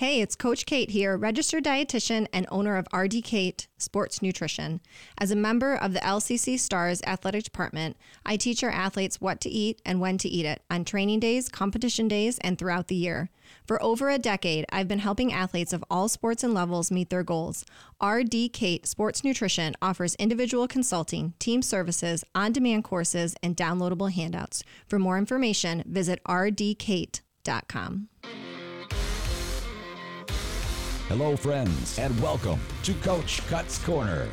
Hey, it's Coach Kate here, registered dietitian and owner of RD Kate Sports Nutrition. As a member of the LCC Stars Athletic Department, I teach our athletes what to eat and when to eat it on training days, competition days, and throughout the year. For over a decade, I've been helping athletes of all sports and levels meet their goals. RD Kate Sports Nutrition offers individual consulting, team services, on-demand courses, and downloadable handouts. For more information, visit rdkate.com. Hello, friends, and welcome to Coach Cuts Corner.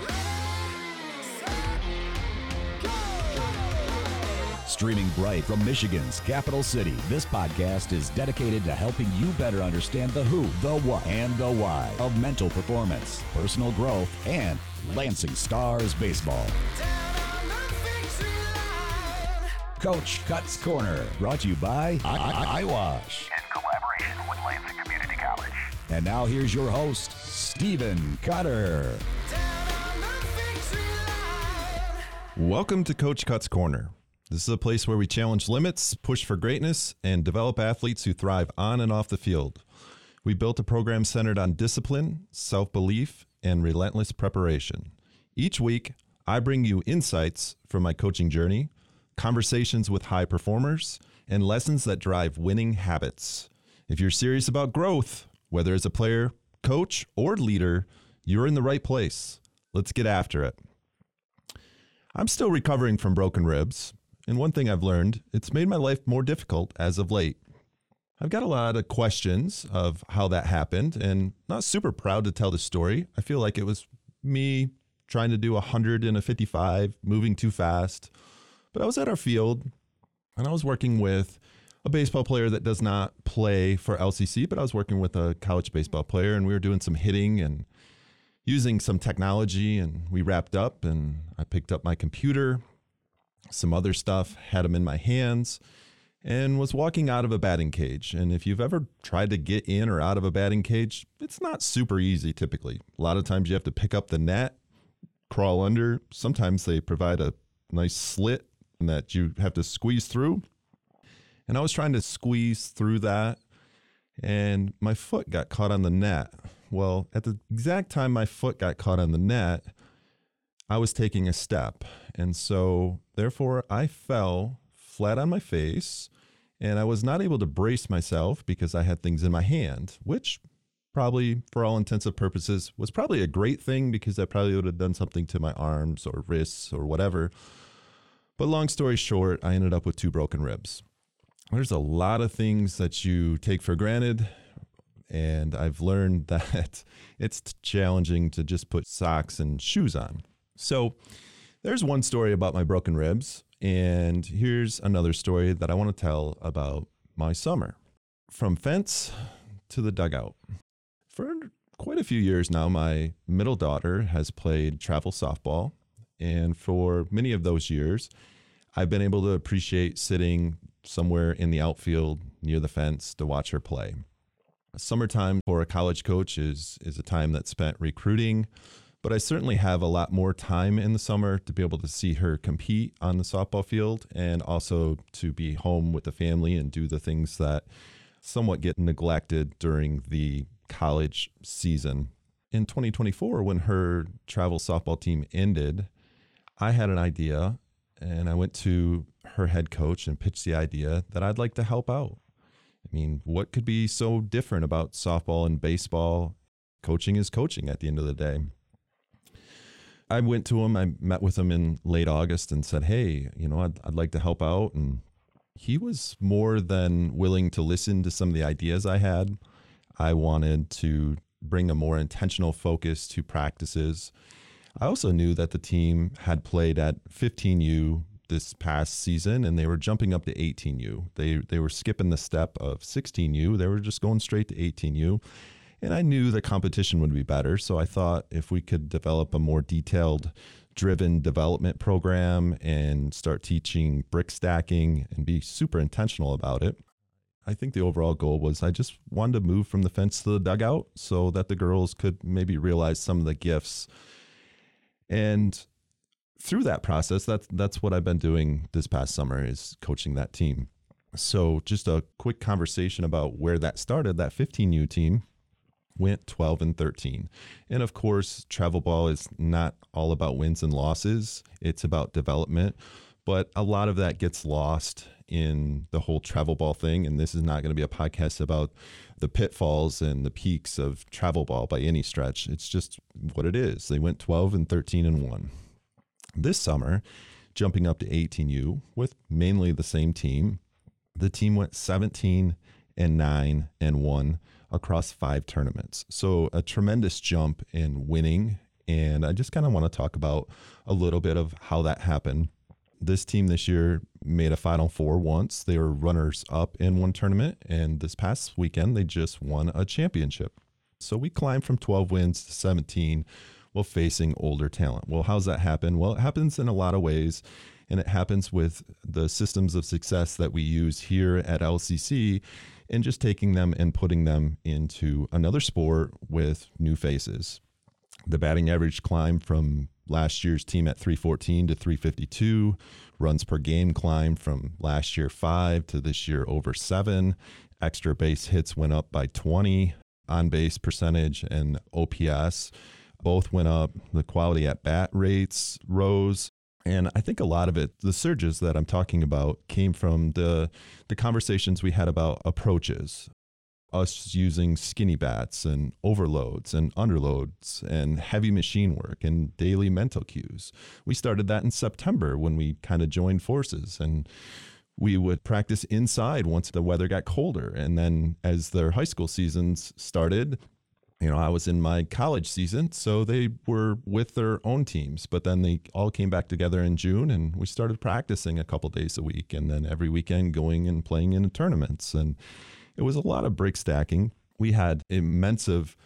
Streaming bright from Michigan's capital city, this podcast is dedicated to helping you better understand the who, the what, and the why of mental performance, personal growth, and Lansing Stars baseball. Coach Cuts Corner, brought to you by iWash. In collaboration with Lansing Community College. And now here's your host, Stephen Cutter. Welcome to Coach Cuts Corner. This is a place where we challenge limits, push for greatness, and develop athletes who thrive on and off the field. We built a program centered on discipline, self-belief, and relentless preparation. Each week, I bring you insights from my coaching journey, conversations with high performers, and lessons that drive winning habits. If you're serious about growth, whether as a player, coach, or leader, you're in the right place. Let's get after it. I'm still recovering from broken ribs, and one thing I've learned, it's made my life more difficult as of late. I've got a lot of questions of how that happened, and not super proud to tell the story. I feel like it was me trying to do 100 in a 55, moving too fast. But I was at our field, and I was working with a baseball player that does not play for LCC, but I was working with a college baseball player, and we were doing some hitting and using some technology, and we wrapped up, and I picked up my computer, some other stuff, had them in my hands, and was walking out of a batting cage. And if you've ever tried to get in or out of a batting cage, it's not super easy typically. A lot of times you have to pick up the net, crawl under. Sometimes they provide a nice slit that you have to squeeze through. And I was trying to squeeze through that, and my foot got caught on the net. Well, at the exact time my foot got caught on the net, I was taking a step. And so therefore I fell flat on my face, and I was not able to brace myself because I had things in my hand, which probably, for all intents and purposes, was probably a great thing because I probably would have done something to my arms or wrists or whatever. But long story short, I ended up with 2 broken ribs. There's a lot of things that you take for granted, and I've learned that it's challenging to just put socks and shoes on. So there's one story about my broken ribs, and here's another story that I want to tell about my summer. From fence to the dugout. For quite a few years now, my middle daughter has played travel softball, and for many of those years, I've been able to appreciate sitting somewhere in the outfield near the fence to watch her play. Summertime for a college coach is a time that's spent recruiting, but I certainly have a lot more time in the summer to be able to see her compete on the softball field and also to be home with the family and do the things that somewhat get neglected during the college season. In 2024, when her travel softball team ended, I had an idea, and I went to her head coach and pitched the idea that I'd like to help out. I mean, what could be so different about softball and baseball? Coaching is coaching at the end of the day. I went to him, I met with him in late August and said, hey, I'd like to help out. And he was more than willing to listen to some of the ideas I had. I wanted to bring a more intentional focus to practices. I also knew that the team had played at 15U this past season, and they were jumping up to 18U. They were skipping the step of 16U. They were just going straight to 18U. And I knew the competition would be better. So I thought if we could develop a more detailed driven development program and start teaching brick stacking and be super intentional about it, I think the overall goal was I just wanted to move from the fence to the dugout so that the girls could maybe realize some of the gifts. And through that process, that's what I've been doing this past summer, is coaching that team. So just a quick conversation about where that started. That 15U team went 12-13. And of course, travel ball is not all about wins and losses. It's about development. But a lot of that gets lost in the whole travel ball thing. And this is not going to be a podcast about the pitfalls and the peaks of travel ball by any stretch. It's just what it is. They went 12-13-1. This summer, jumping up to 18U with mainly the same team, the team went 17-9-1 across 5 tournaments. So a tremendous jump in winning. And I just kind of want to talk about a little bit of how that happened. This team this year made a Final Four once. They were runners up in one tournament, and this past weekend they just won a championship. So we climbed from 12 wins to 17 while facing older talent. Well, how's that happen? Well, it happens in a lot of ways, and it happens with the systems of success that we use here at LCC and just taking them and putting them into another sport with new faces. The batting average climbed from last year's team at 314 to 352. Runs per game climbed from last year 5 to this year over 7. Extra base hits went up by 20. On base percentage and OPS both went up. The quality at bat rates rose. And I think a lot of it, the surges that I'm talking about, came from the conversations we had about approaches. Us using skinny bats and overloads and underloads and heavy machine work and daily mental cues. We started that in September when we kind of joined forces, and we would practice inside once the weather got colder. And then as their high school seasons started, I was in my college season, so they were with their own teams, but then they all came back together in June and we started practicing a couple days a week, and then every weekend going and playing in tournaments. And it was a lot of break stacking. We had immense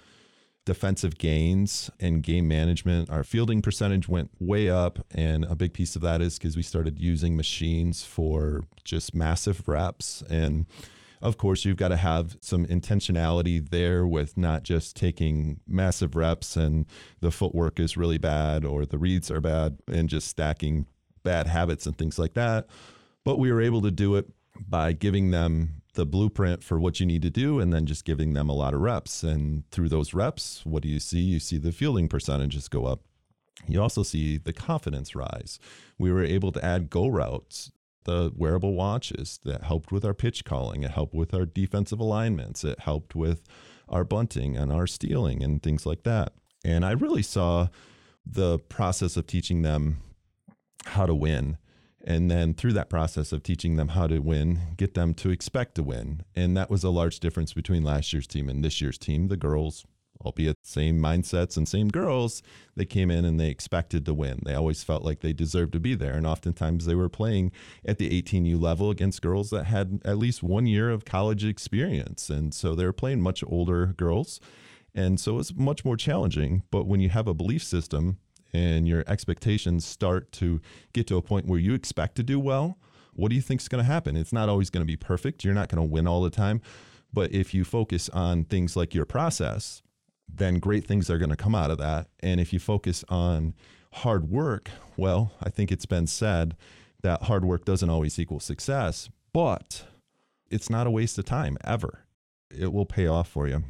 defensive gains and game management. Our fielding percentage went way up, and a big piece of that is because we started using machines for just massive reps. And of course, you've got to have some intentionality there with not just taking massive reps and the footwork is really bad or the reads are bad and just stacking bad habits and things like that. But we were able to do it by giving them the blueprint for what you need to do and then just giving them a lot of reps. And through those reps, what do you see? You see the fielding percentages go up. You also see the confidence rise. We were able to add go routes, the wearable watches that helped with our pitch calling. It helped with our defensive alignments. It helped with our bunting and our stealing and things like that. And I really saw the process of teaching them how to win. And then through that process of teaching them how to win, get them to expect to win. And that was a large difference between last year's team and this year's team. The girls, albeit same mindsets and same girls, they came in and they expected to win. They always felt like they deserved to be there. And oftentimes they were playing at the 18U level against girls that had at least 1 year of college experience. And so they were playing much older girls. And so it was much more challenging. But when you have a belief system and your expectations start to get to a point where you expect to do well, what do you think is going to happen? It's not always going to be perfect. You're not going to win all the time. But if you focus on things like your process, then great things are going to come out of that. And if you focus on hard work, well, I think it's been said that hard work doesn't always equal success, but it's not a waste of time ever. It will pay off for you.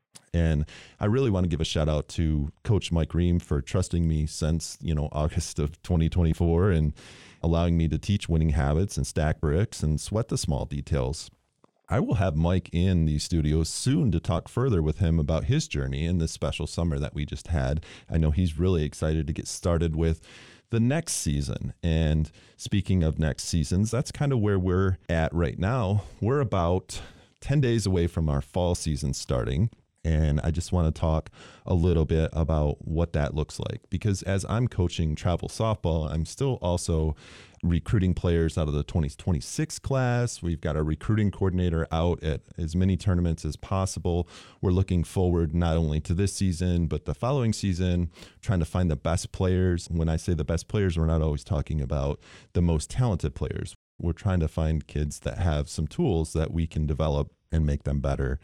And I really want to give a shout out to Coach Mike Ream for trusting me since, August of 2024 and allowing me to teach winning habits and stack bricks and sweat the small details. I will have Mike in the studios soon to talk further with him about his journey in this special summer that we just had. I know he's really excited to get started with the next season. And speaking of next seasons, that's kind of where we're at right now. We're about 10 days away from our fall season starting. And I just want to talk a little bit about what that looks like, because as I'm coaching travel softball, I'm still also recruiting players out of the 2026 class. We've got a recruiting coordinator out at as many tournaments as possible. We're looking forward not only to this season, but the following season, trying to find the best players. When I say the best players, we're not always talking about the most talented players. We're trying to find kids that have some tools that we can develop and make them better.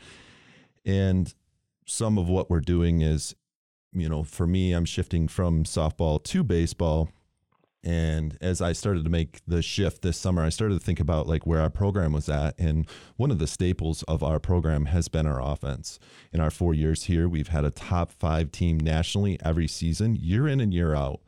And some of what we're doing is, for me, I'm shifting from softball to baseball. And as I started to make the shift this summer, I started to think about like where our program was at. And one of the staples of our program has been our offense. In our 4 years here, we've had a top 5 team nationally every season, year in and year out.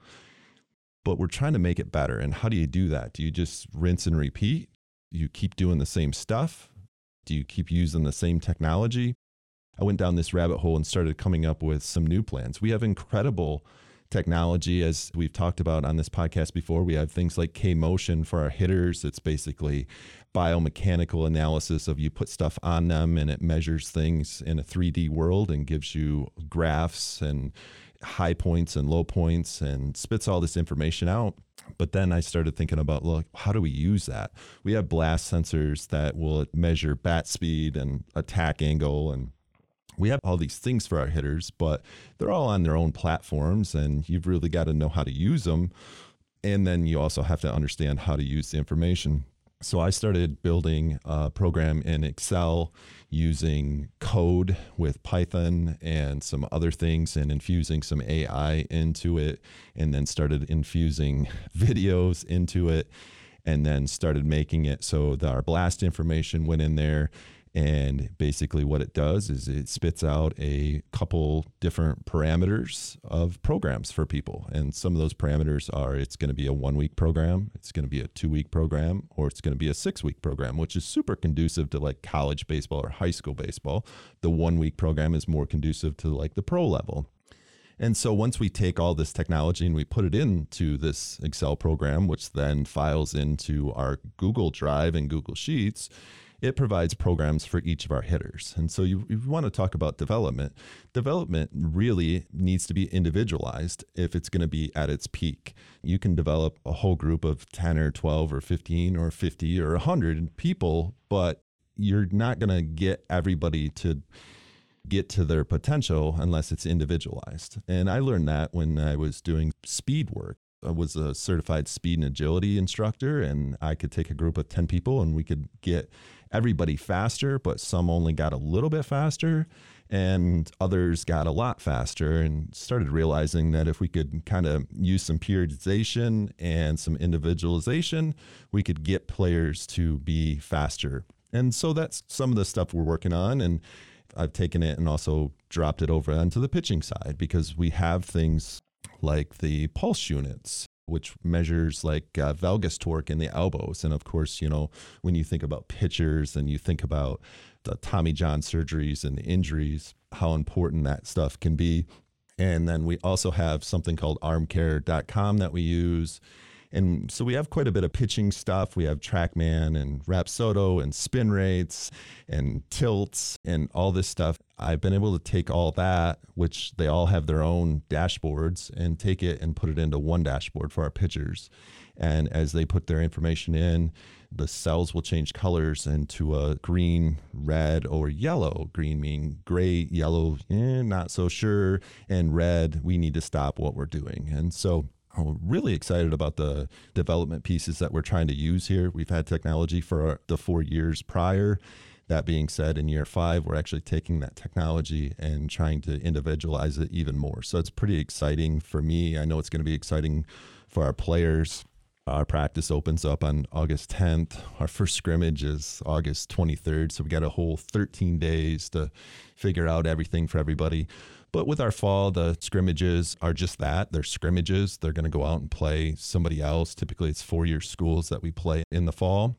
But we're trying to make it better. And how do you do that? Do you just rinse and repeat? Do you keep doing the same stuff? Do you keep using the same technology? I went down this rabbit hole and started coming up with some new plans. We have incredible technology, as we've talked about on this podcast before. We have things like K-Motion for our hitters. It's basically biomechanical analysis of you put stuff on them and it measures things in a 3D world and gives you graphs and high points and low points and spits all this information out. But then I started thinking about, look, how do we use that? We have blast sensors that will measure bat speed and attack angle, and we have all these things for our hitters, but they're all on their own platforms, and you've really got to know how to use them. And then you also have to understand how to use the information. So I started building a program in Excel using code with Python and some other things and infusing some AI into it, and then started infusing videos into it, and then started making it so that our blast information went in there. And basically what it does is it spits out a couple different parameters of programs for people. And some of those parameters are, it's going to be a 1-week program, it's going to be a 2-week program, or it's going to be a 6-week program, which is super conducive to like college baseball or high school baseball. The 1-week program is more conducive to like the pro level. And so once we take all this technology and we put it into this Excel program, which then files into our Google Drive and Google Sheets, it provides programs for each of our hitters. And so you want to talk about development. Development really needs to be individualized if it's going to be at its peak. You can develop a whole group of 10 or 12 or 15 or 50 or 100 people, but you're not going to get everybody to get to their potential unless it's individualized. And I learned that when I was doing speed work. I was a certified speed and agility instructor, and I could take a group of 10 people and we could get everybody faster, but some only got a little bit faster and others got a lot faster, and started realizing that if we could kind of use some periodization and some individualization, we could get players to be faster. And so that's some of the stuff we're working on. And I've taken it and also dropped it over onto the pitching side, because we have things like the pulse units, which measures like valgus torque in the elbows. And of course, you know, when you think about pitchers and you think about the Tommy John surgeries and the injuries, how important that stuff can be. And then we also have something called armcare.com that we use. And so we have quite a bit of pitching stuff. We have TrackMan and Rapsodo and spin rates and tilts and all this stuff. I've been able to take all that, which they all have their own dashboards, and take it and put it into one dashboard for our pitchers. And as they put their information in, the cells will change colors into a green, red, or yellow. Green meaning great, yellow, not so sure, and red, we need to stop what we're doing. And so I'm really excited about the development pieces that we're trying to use here. We've had technology for the 4 years prior. That being said, in year 5, we're actually taking that technology and trying to individualize it even more. So it's pretty exciting for me. I know it's going to be exciting for our players. Our practice opens up on August 10th. Our first scrimmage is August 23rd. So we got a whole 13 days to figure out everything for everybody. But with our fall, the scrimmages are just that. They're scrimmages. They're going to go out and play somebody else. Typically, it's 4-year schools that we play in the fall.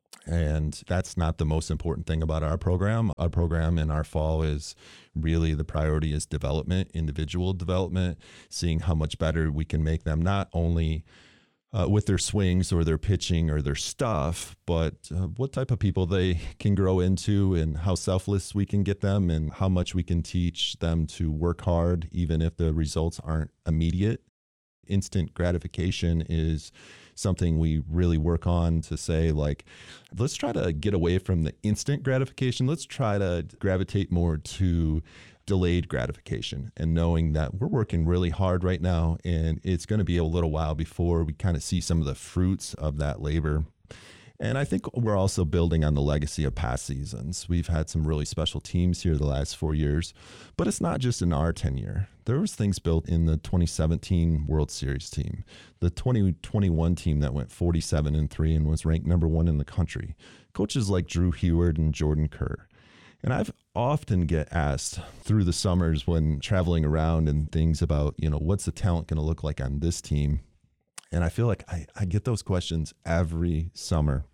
And that's not the most important thing about our program. Our program in our fall is really, the priority is development, individual development, seeing how much better we can make them, not only with their swings or their pitching or their stuff, but what type of people they can grow into, and how selfless we can get them, and how much we can teach them to work hard, even if the results aren't immediate. Instant gratification is something we really work on, to say, like, let's try to get away from the instant gratification. Let's try to gravitate more to delayed gratification, and knowing that we're working really hard right now, and it's going to be a little while before we kind of see some of the fruits of that labor. And I think we're also building on the legacy of past seasons. We've had some really special teams here the last 4 years, but it's not just in our tenure. There was things built in the 2017 World Series team, the 2021 team that went 47-3 and was ranked number 1 in the country. Coaches like Drew Heward and Jordan Kerr. And I've often get asked through the summers when traveling around and things about, what's the talent going to look like on this team? And I feel like I get those questions every summer.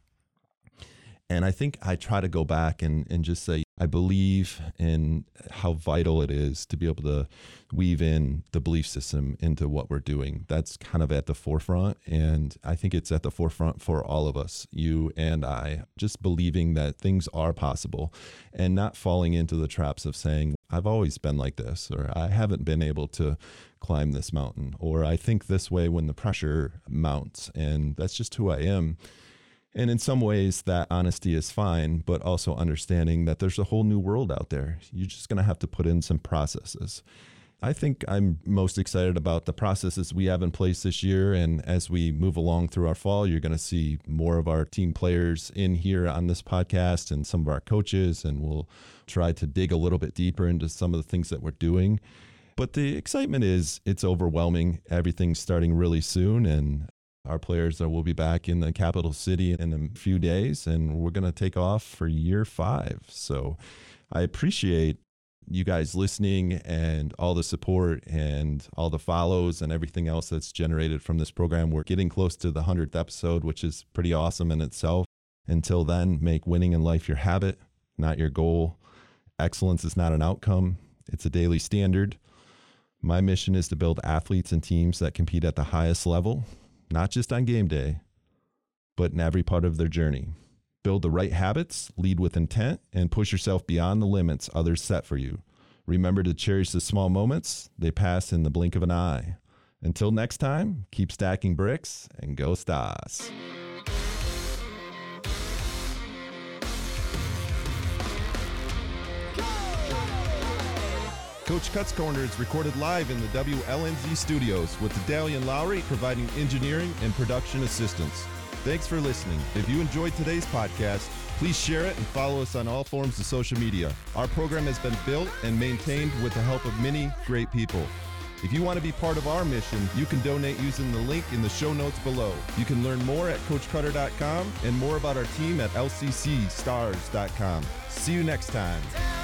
And I think I try to go back and just say, I believe in how vital it is to be able to weave in the belief system into what we're doing. That's kind of at the forefront. And I think it's at the forefront for all of us, you and I, just believing that things are possible and not falling into the traps of saying, I've always been like this, or I haven't been able to climb this mountain, or I think this way when the pressure mounts, and that's just who I am. And in some ways, that honesty is fine, but also understanding that there's a whole new world out there. You're just going to have to put in some processes. I think I'm most excited about the processes we have in place this year. And as we move along through our fall, you're going to see more of our team players in here on this podcast and some of our coaches, and we'll try to dig a little bit deeper into some of the things that we're doing. But the excitement is, it's overwhelming. Everything's starting really soon, and our players will be back in the capital city in a few days, and we're going to take off for year 5. So I appreciate you guys listening and all the support and all the follows and everything else that's generated from this program. We're getting close to the 100th episode, which is pretty awesome in itself. Until then, make winning in life your habit, not your goal. Excellence is not an outcome. It's a daily standard. My mission is to build athletes and teams that compete at the highest level, not just on game day, but in every part of their journey. Build the right habits, lead with intent, and push yourself beyond the limits others set for you. Remember to cherish the small moments. They pass in the blink of an eye. Until next time, keep stacking bricks and go Stars. Coach Cuts Corner is recorded live in the WLNZ studios with Dalian Lowry providing engineering and production assistance. Thanks for listening. If you enjoyed today's podcast, please share it and follow us on all forms of social media. Our program has been built and maintained with the help of many great people. If you want to be part of our mission, you can donate using the link in the show notes below. You can learn more at CoachCutter.com and more about our team at LCCstars.com. See you next time.